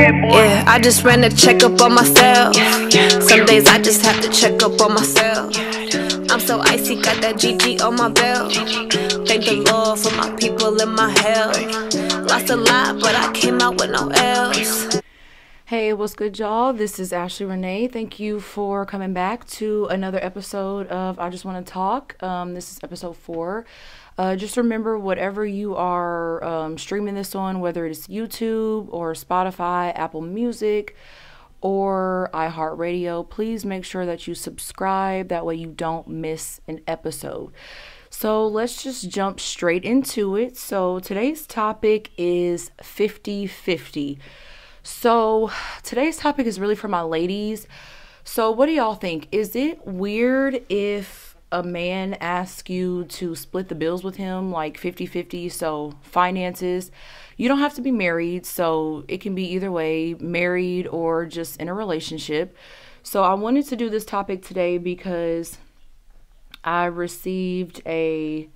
Yeah, I just ran a checkup on myself. Some days I just have to check up on myself. I'm so icy, got that GG on my belt. Thank the Lord for my people and my health. Lost a lot, but I came out with no L's. Hey, what's good, y'all? This is Ashley Renee. Thank you for coming back to another episode of I Just Want to Talk. This is episode 4. Just remember, whatever you are streaming this on, whether it's YouTube or Spotify, Apple Music, or iHeartRadio, please make sure that you subscribe. That way you don't miss an episode. So let's just jump straight into it. So today's topic is 50-50. So today's topic is really for my ladies. So what do y'all think? Is it weird if a man asks you to split the bills with him, like 50-50, so finances? You don't have to be married, so it can be either way, married or just in a relationship. So I wanted to do this topic today because I received a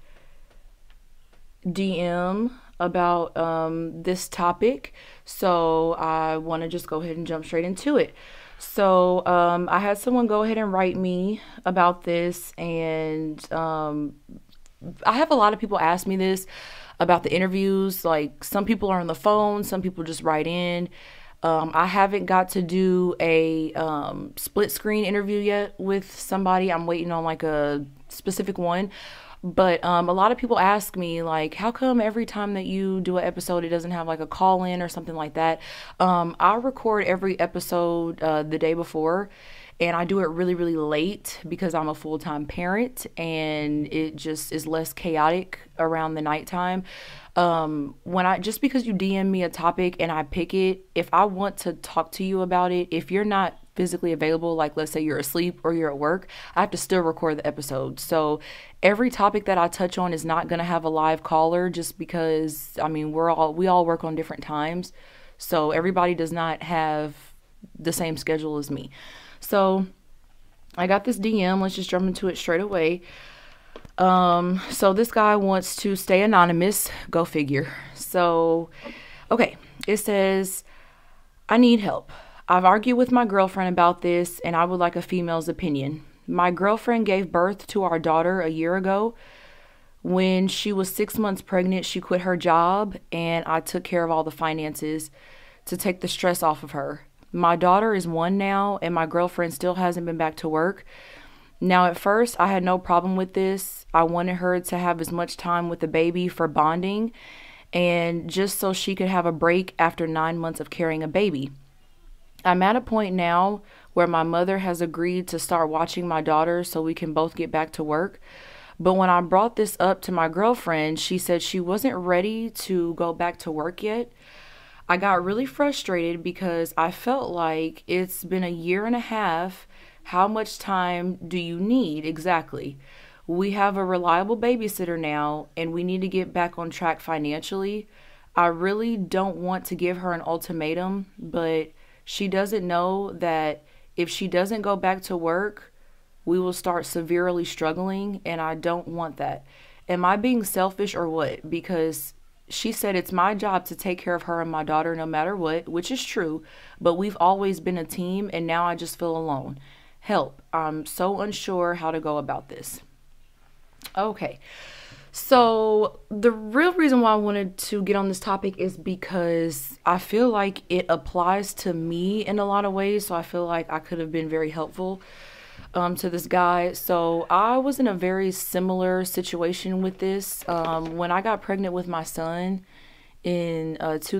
DM about this topic, so I want to just go ahead and jump straight into it. So I had someone go ahead and write me about this, and I have a lot of people ask me this about the interviews. Like, some people are on the phone, some people just write in. I haven't got to do a split screen interview yet with somebody. I'm waiting on like a specific one. But a lot of people ask me, like, how come every time that you do an episode, it doesn't have like a call in or something like that? I record every episode the day before, and I do it really, really late because I'm a full-time parent, and it just is less chaotic around the nighttime. Just because you DM me a topic and I pick it, if I want to talk to you about it, if you're not physically available, like let's say you're asleep or you're at work, I have to still record the episode. So every topic that I touch on is not going to have a live caller, just because, I mean, we all work on different times. So everybody does not have the same schedule as me. So I got this DM. Let's just jump into it straight away. So this guy wants to stay anonymous. Go figure. So, okay. It says, I need help. I've argued with my girlfriend about this, and I would like a female's opinion. My girlfriend gave birth to our daughter a year ago. When she was 6 months pregnant, she quit her job, and I took care of all the finances to take the stress off of her. My daughter is 1 now, and my girlfriend still hasn't been back to work. Now, at first, I had no problem with this. I wanted her to have as much time with the baby for bonding, and just so she could have a break after 9 months of carrying a baby. I'm at a point now where my mother has agreed to start watching my daughter so we can both get back to work. But when I brought this up to my girlfriend, she said she wasn't ready to go back to work yet. I got really frustrated because I felt like it's been a year and a half. How much time do you need exactly? We have a reliable babysitter now, and we need to get back on track financially. I really don't want to give her an ultimatum, but she doesn't know that if she doesn't go back to work, we will start severely struggling, and I don't want that. Am I being selfish or what? Because she said it's my job to take care of her and my daughter no matter what, which is true, but we've always been a team, and now I just feel alone. Help. I'm so unsure how to go about this. Okay. So the real reason why I wanted to get on this topic is because I feel like it applies to me in a lot of ways. So I feel like I could have been very helpful to this guy. So I was in a very similar situation with this. When I got pregnant with my son in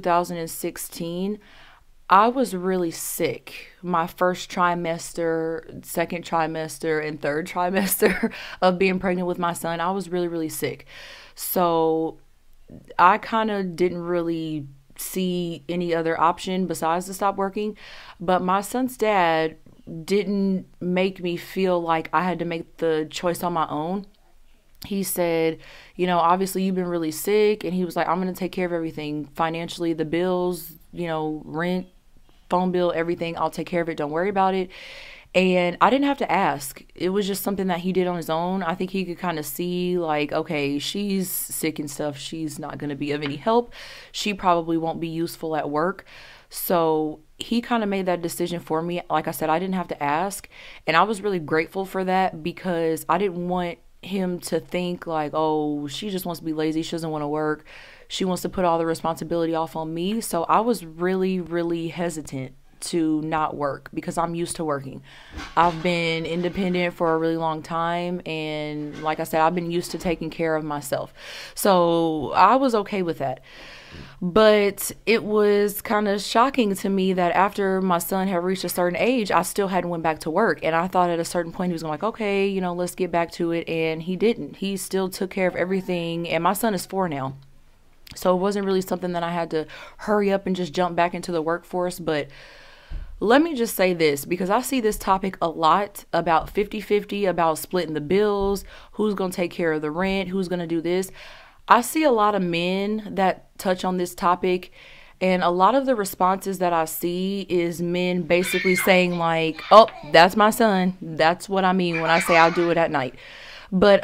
2016, I was really sick. My first trimester, second trimester, and third trimester of being pregnant with my son, I was really, really sick. So I kind of didn't really see any other option besides to stop working. But my son's dad didn't make me feel like I had to make the choice on my own. He said, you know, obviously you've been really sick. And he was like, I'm going to take care of everything financially, the bills, you know, rent, phone bill, everything. I'll take care of it. Don't worry about it. And I didn't have to ask. It was just something that he did on his own. I think he could kind of see, like, okay, she's sick and stuff. She's not going to be of any help. She probably won't be useful at work. So he kind of made that decision for me. Like I said, I didn't have to ask. And I was really grateful for that because I didn't want him to think like, oh, she just wants to be lazy. She doesn't want to work. She wants to put all the responsibility off on me. So I was really, really hesitant to not work because I'm used to working. I've been independent for a really long time, and like I said, I've been used to taking care of myself. So I was okay with that. But it was kind of shocking to me that after my son had reached a certain age, I still hadn't went back to work. And I thought at a certain point he was going like, okay, let's get back to it. And he didn't. He still took care of everything. And my son is 4 now. So it wasn't really something that I had to hurry up and just jump back into the workforce. But let me just say this, because I see this topic a lot about 50-50, about splitting the bills, who's going to take care of the rent, who's going to do this. I see a lot of men that touch on this topic, and a lot of the responses that I see is men basically saying like, oh, that's my son. That's what I mean when I say I'll do it at night. But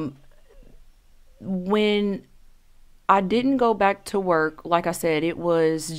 when I didn't go back to work, like I said, it was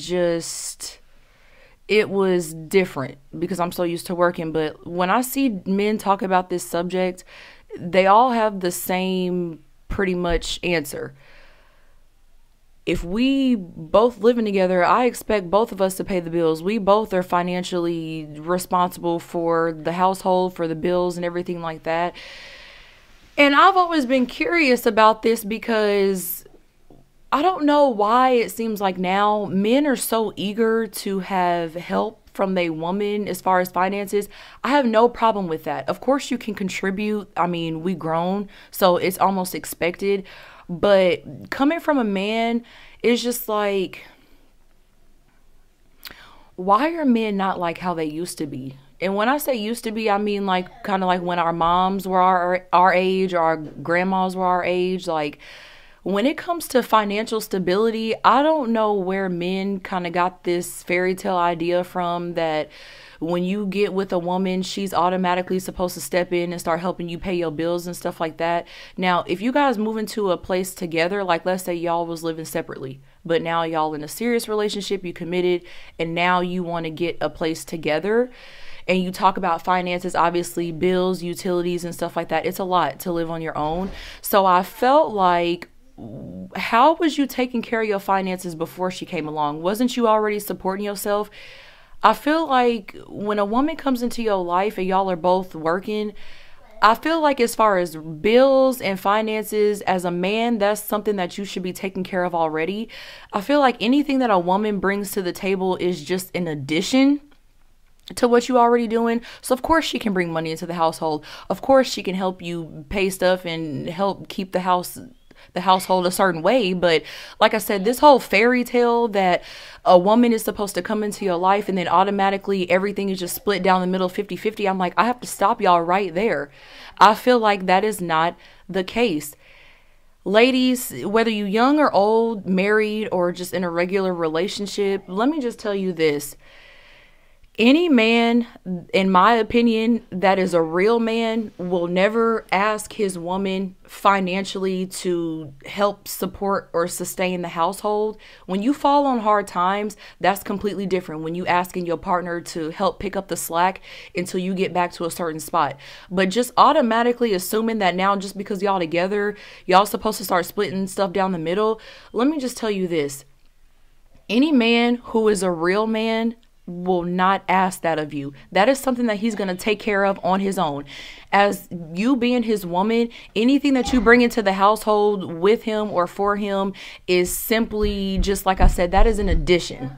different because I'm so used to working. But when I see men talk about this subject, they all have the same pretty much answer. If we both living together, I expect both of us to pay the bills. We both are financially responsible for the household, for the bills and everything like that. And I've always been curious about this because I don't know why it seems like now men are so eager to have help from a woman as far as finances. I have no problem with that. Of course you can contribute. I mean, we grown, so it's almost expected. But coming from a man is just like, why are men not like how they used to be? And when I say used to be, I mean like kind of like when our moms were our age, or our grandmas were our age. Like, when it comes to financial stability, I don't know where men kind of got this fairy tale idea from that when you get with a woman, she's automatically supposed to step in and start helping you pay your bills and stuff like that. Now, if you guys move into a place together, like let's say y'all was living separately, but now y'all in a serious relationship, you committed, and now you want to get a place together, and you talk about finances, obviously bills, utilities and stuff like that. It's a lot to live on your own. So I felt like, how was you taking care of your finances before she came along? Wasn't you already supporting yourself? I feel like when a woman comes into your life and y'all are both working, I feel like as far as bills and finances, as a man, that's something that you should be taking care of already. I feel like anything that a woman brings to the table is just an addition to what you already doing. So of course she can bring money into the household. Of course she can help you pay stuff and help keep the household a certain way. But like I said, this whole fairy tale that a woman is supposed to come into your life and then automatically everything is just split down the middle 50-50, I'm like, I have to stop y'all right there. I feel like that is not the case. Ladies, whether you young or old, married or just in a regular relationship, let me just tell you this. Any man, in my opinion, that is a real man will never ask his woman financially to help support or sustain the household. When you fall on hard times, that's completely different. When you asking your partner to help pick up the slack until you get back to a certain spot. But just automatically assuming that now just because y'all together, y'all supposed to start splitting stuff down the middle. Let me just tell you this. Any man who is a real man will not ask that of you. That is something that he's going to take care of on his own. As you being his woman, anything that you bring into the household with him or for him is simply, just like I said, that is an addition.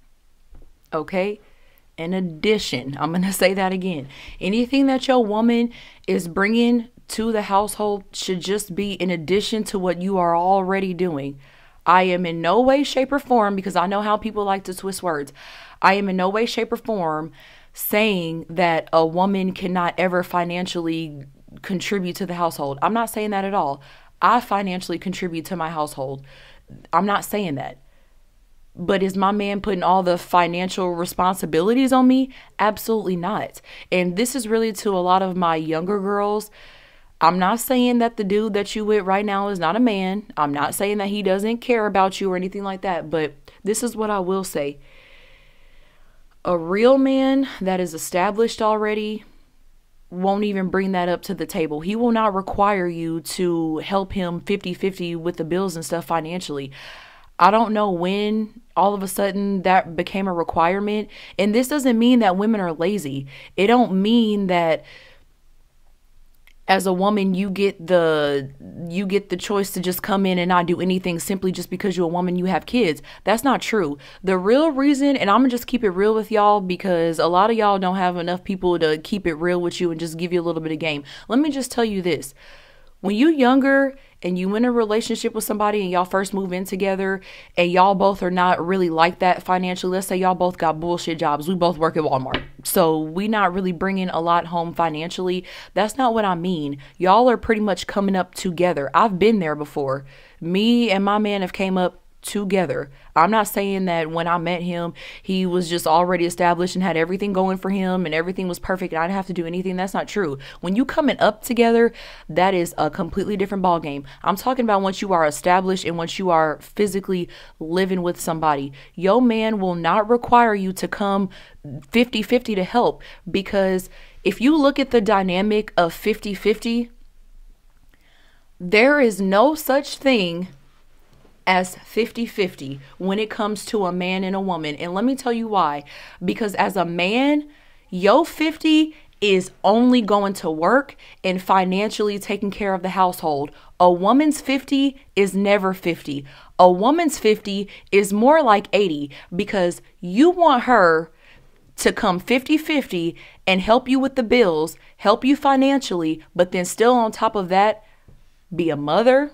Okay? An addition. I'm going to say that again. Anything that your woman is bringing to the household should just be in addition to what you are already doing. I am in no way, shape, or form, because I know how people like to twist words. I am in no way, shape, or form saying that a woman cannot ever financially contribute to the household. I'm not saying that at all. I financially contribute to my household. I'm not saying that. But is my man putting all the financial responsibilities on me? Absolutely not. And this is really to a lot of my younger girls. I'm not saying that the dude that you with right now is not a man. I'm not saying that he doesn't care about you or anything like that. But this is what I will say. A real man that is established already won't even bring that up to the table. He will not require you to help him 50-50 with the bills and stuff financially. I don't know when all of a sudden that became a requirement. And this doesn't mean that women are lazy. It don't mean that as a woman you get the choice to just come in and not do anything simply just because you're a woman, you have kids. That's not true. The real reason, and I'm gonna just keep it real with y'all because a lot of y'all don't have enough people to keep it real with you and just give you a little bit of game. Let me just tell you this. When you're younger and you in a relationship with somebody and y'all first move in together and y'all both are not really like that financially, let's say y'all both got bullshit jobs. We both work at Walmart. So we not really bringing a lot home financially. That's not what I mean. Y'all are pretty much coming up together. I've been there before. Me and my man have came up together. I'm not saying that when I met him, he was just already established and had everything going for him and everything was perfect and I didn't have to do anything. That's not true. When you coming up together, that is a completely different ball game. I'm talking about once you are established and once you are physically living with somebody. Your man will not require you to come 50-50 to help, because if you look at the dynamic of 50-50, there is no such thing as 50-50 when it comes to a man and a woman. And let me tell you why. Because as a man, your 50 is only going to work and financially taking care of the household. A woman's 50 is never 50. A woman's 50 is more like 80, because you want her to come 50-50 and help you with the bills, help you financially, but then still on top of that, be a mother,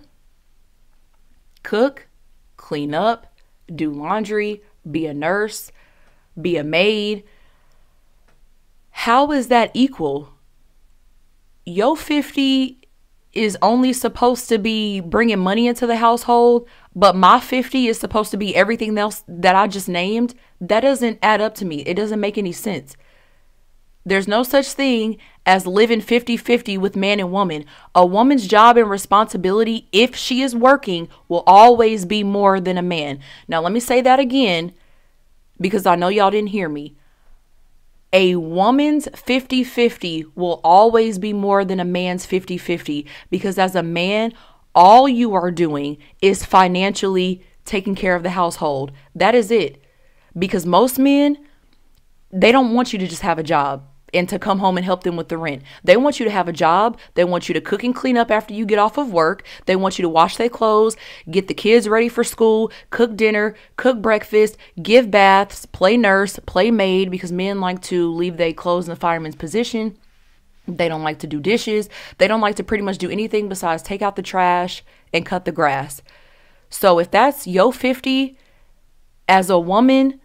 cook, clean up, do laundry, be a nurse, be a maid. How is that equal? Your 50 is only supposed to be bringing money into the household, but my 50 is supposed to be everything else that I just named. That doesn't add up to me. It doesn't make any sense. There's no such thing as living 50-50 with man and woman. A woman's job and responsibility, if she is working, will always be more than a man. Now, let me say that again, because I know y'all didn't hear me. A woman's 50-50 will always be more than a man's 50-50, because as a man, all you are doing is financially taking care of the household. That is it. Because most men, they don't want you to just have a job and to come home and help them with the rent. They want you to have a job. They want you to cook and clean up after you get off of work. They want you to wash their clothes, get the kids ready for school, cook dinner, cook breakfast, give baths, play nurse, play maid, because men like to leave their clothes in the fireman's position. They don't like to do dishes. They don't like to pretty much do anything besides take out the trash and cut the grass. So if that's your 50 as a woman,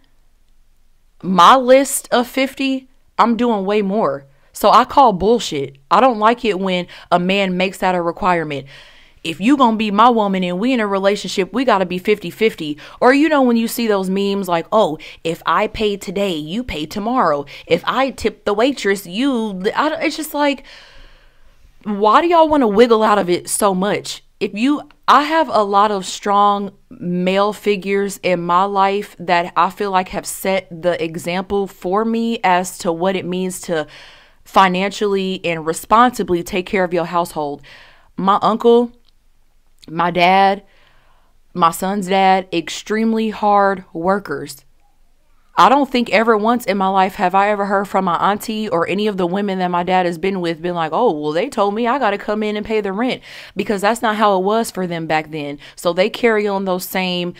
my list of 50, I'm doing way more. So I call bullshit. I don't like it when a man makes that a requirement. If you gonna be my woman and we in a relationship, we gotta be 50-50. Or you know when you see those memes like, oh, if I pay today, you pay tomorrow. If I tip the waitress, it's just like, why do y'all want to wiggle out of it so much? I have a lot of strong male figures in my life that I feel like have set the example for me as to what it means to financially and responsibly take care of your household. My uncle, my dad, my son's dad, extremely hard workers. I don't think ever once in my life have I ever heard from my auntie or any of the women that my dad has been with been like, oh, well, they told me I got to come in and pay the rent, because that's not how it was for them back then. So they carry on those same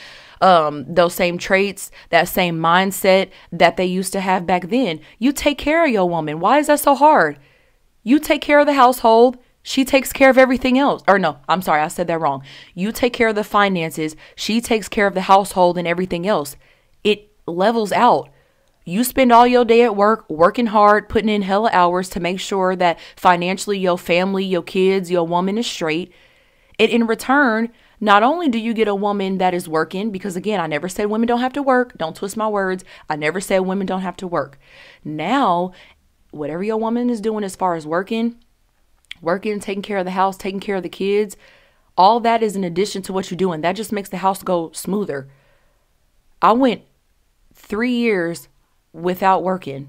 traits, that same mindset that they used to have back then. You take care of your woman. Why is that so hard? You take care of the household. She takes care of everything else. Or no, I'm sorry, I said that wrong. You take care of the finances. She takes care of the household and everything else. It levels out. You spend all your day at work, working hard, putting in hella hours to make sure that financially your family, your kids, your woman is straight. And in return, not only do you get a woman that is working, because again, I never said women don't have to work. Don't twist my words. I never said women don't have to work. Now, whatever your woman is doing as far as working, taking care of the house, taking care of the kids, all that is in addition to what you're doing. That just makes the house go smoother. I went 3 years without working.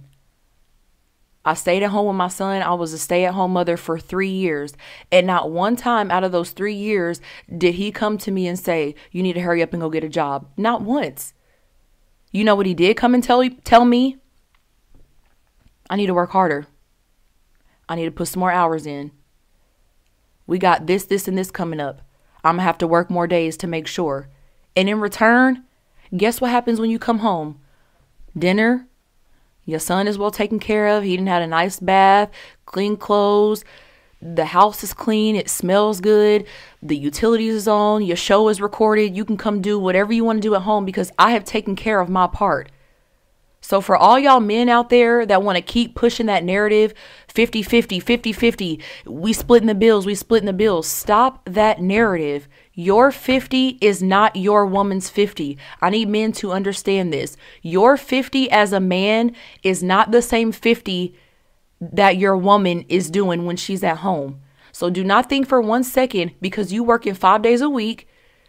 I stayed at home with my son. I was a stay-at-home mother for 3 years. And not one time out of those 3 years did he come to me and say, you need to hurry up and go get a job. Not once. You know what he did come and tell me? I need to work harder. I need to put some more hours in. We got this, and this coming up. I'm going to have to work more days to make sure. And in return, guess what happens when you come home? Dinner. Your son is well taken care of. He didn't have a nice bath, clean clothes. The house is clean. It smells good. The utilities is on. Your show is recorded. You can come do whatever you want to do at home because I have taken care of my part. So for all y'all men out there that want to keep pushing that narrative, 50-50, 50-50, we splitting the bills. Stop that narrative. Your 50 is not your woman's 50. I need men to understand this. Your 50 as a man is not the same 50 that your woman is doing when she's at home. So do not think for 1 second because you working 5 days a week.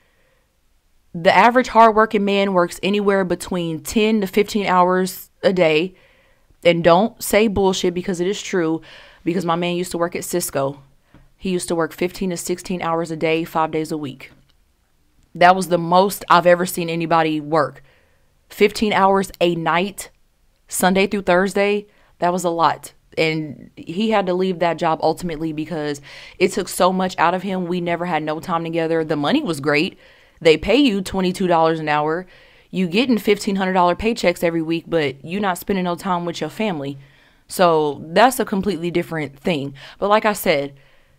The average hardworking man works anywhere between 10 to 15 hours a day. And don't say bullshit because it is true. Because my man used to work at Cisco. He used to work 15 to 16 hours a day, 5 days a week. That was the most I've ever seen anybody work. 15 hours a night, Sunday through Thursday. That was a lot. And he had to leave that job ultimately because it took so much out of him. We never had no time together. The money was great. They pay you $22 an hour. You getting $1,500 paychecks every week, but you're not spending no time with your family. So that's a completely different thing. But like I said,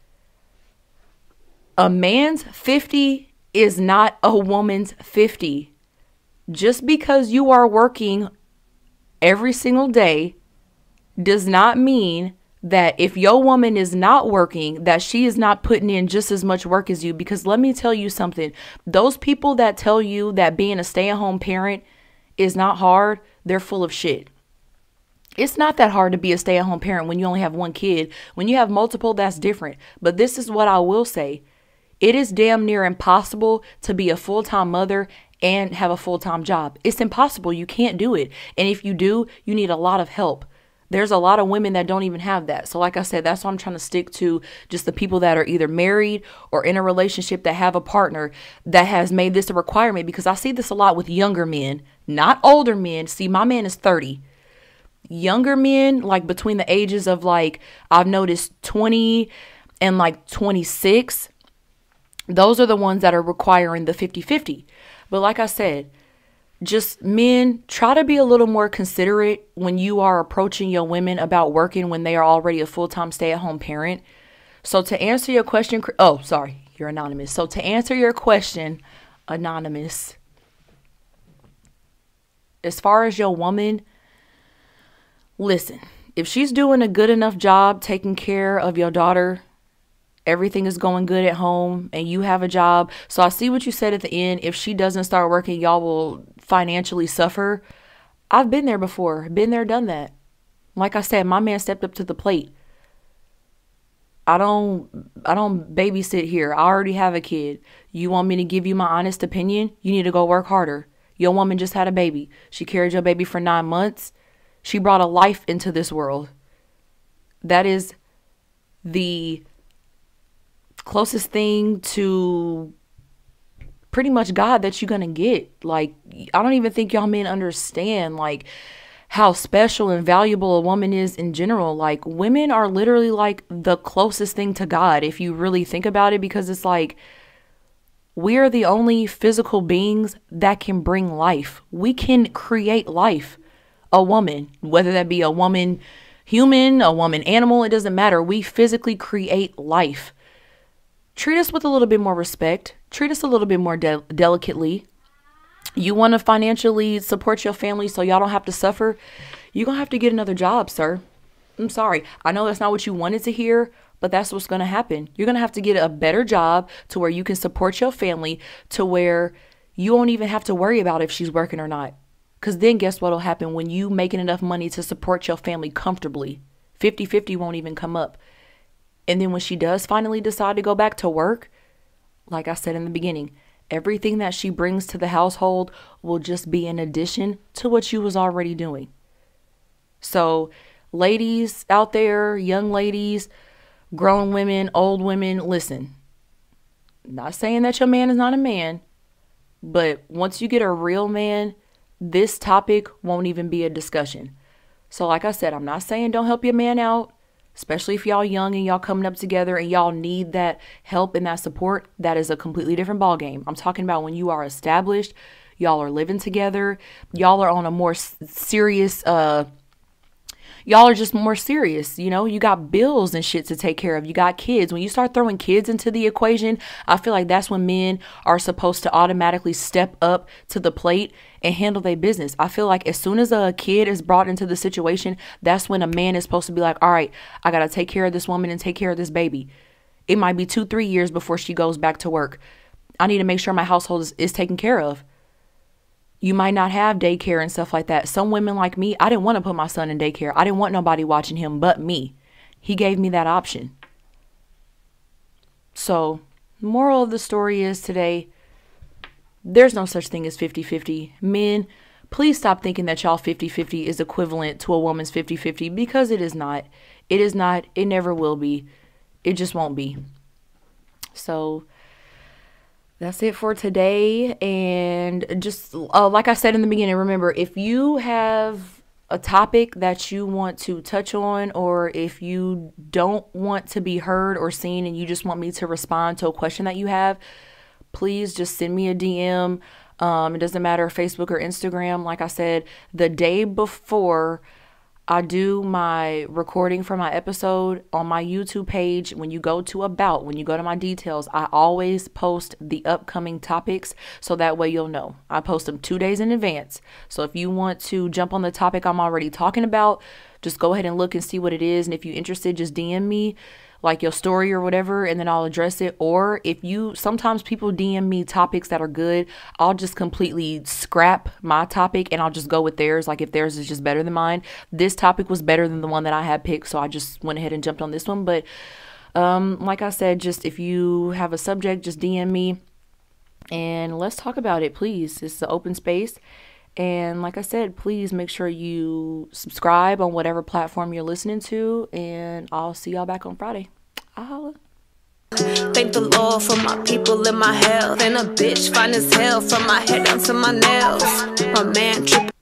a man's 50 is not a woman's 50. Just because you are working every single day does not mean that if your woman is not working, that she is not putting in just as much work as you. Because let me tell you something. Those people that tell you that being a stay-at-home parent is not hard, they're full of shit. It's not that hard to be a stay-at-home parent when you only have one kid. When you have multiple, that's different. But this is what I will say. It is damn near impossible to be a full-time mother and have a full-time job. It's impossible. You can't do it. And if you do, you need a lot of help. There's a lot of women that don't even have that. So like I said, that's why I'm trying to stick to just the people that are either married or in a relationship that have a partner that has made this a requirement, because I see this a lot with younger men, not older men. See, my man is 30. Younger men, like between the ages of like, I've noticed 20 and like 26, those are the ones that are requiring the 50-50. But like I said, just men, try to be a little more considerate when you are approaching your women about working when they are already a full-time stay-at-home parent. So to answer your question, oh, sorry, you're anonymous. So to answer your question, anonymous, as far as your woman, listen, if she's doing a good enough job taking care of your daughter, everything is going good at home and you have a job. So I see what you said at the end. If she doesn't start working, y'all will financially suffer. I've been there before. Been there, done that. Like I said, my man stepped up to the plate. I don't babysit here. I already have a kid. You want me to give you my honest opinion? You need to go work harder. Your woman just had a baby. She carried your baby for 9 months. She brought a life into this world. That is the closest thing to pretty much God that you're gonna get. Like, I don't even think y'all men understand like how special and valuable a woman is in general. Like, women are literally like the closest thing to God if you really think about it, because it's like we are the only physical beings that can bring life. We can create life. A woman, whether that be a woman human, a woman animal, it doesn't matter. We physically create life. Treat us with a little bit more respect. Treat us a little bit more delicately. You want to financially support your family so y'all don't have to suffer? You're going to have to get another job, sir. I'm sorry. I know that's not what you wanted to hear, but that's what's going to happen. You're going to have to get a better job to where you can support your family, to where you won't even have to worry about if she's working or not. Because then guess what will happen when you making enough money to support your family comfortably? 50-50 won't even come up. And then when she does finally decide to go back to work, like I said in the beginning, everything that she brings to the household will just be an addition to what you was already doing. So ladies out there, young ladies, grown women, old women, listen, not saying that your man is not a man, but once you get a real man, this topic won't even be a discussion. So like I said, I'm not saying don't help your man out, especially if y'all young and y'all coming up together and y'all need that help and that support. That is a completely different ballgame. I'm talking about when you are established, y'all are living together, y'all are on a more serious, y'all are just more serious. You know, you got bills and shit to take care of. You got kids. When you start throwing kids into the equation, I feel like that's when men are supposed to automatically step up to the plate and handle their business. I feel like as soon as a kid is brought into the situation, that's when a man is supposed to be like, all right, I got to take care of this woman and take care of this baby. It might be 2-3 years before she goes back to work. I need to make sure my household is taken care of. You might not have daycare and stuff like that. Some women like me, I didn't want to put my son in daycare. I didn't want nobody watching him but me. He gave me that option. So, moral of the story is today, there's no such thing as 50-50. Men, please stop thinking that y'all 50-50 is equivalent to a woman's 50-50, because it is not. It is not. It never will be. It just won't be. So, that's it for today. And just like I said in the beginning, remember, if you have a topic that you want to touch on, or if you don't want to be heard or seen and you just want me to respond to a question that you have, please just send me a DM. It doesn't matter, Facebook or Instagram. Like I said, the day before I do my recording for my episode on my YouTube page, when you go to when you go to my details, I always post the upcoming topics, so that way you'll know. I post them 2 days in advance. So if you want to jump on the topic I'm already talking about, just go ahead and look and see what it is. And if you're interested, just DM me like your story or whatever, and then I'll address it. Or sometimes people DM me topics that are good, I'll just completely scrap my topic and I'll just go with theirs. Like if theirs is just better than mine. This topic was better than the one that I had picked, so I just went ahead and jumped on this one. But like I said, just if you have a subject, just DM me and let's talk about it, please. It's an open space. And like I said, please make sure you subscribe on whatever platform you're listening to, and I'll see y'all back on Friday. I'll holla. Thank the Lord for my people in my health. And a bitch fine as hell from my head down to my nails. My man tripping.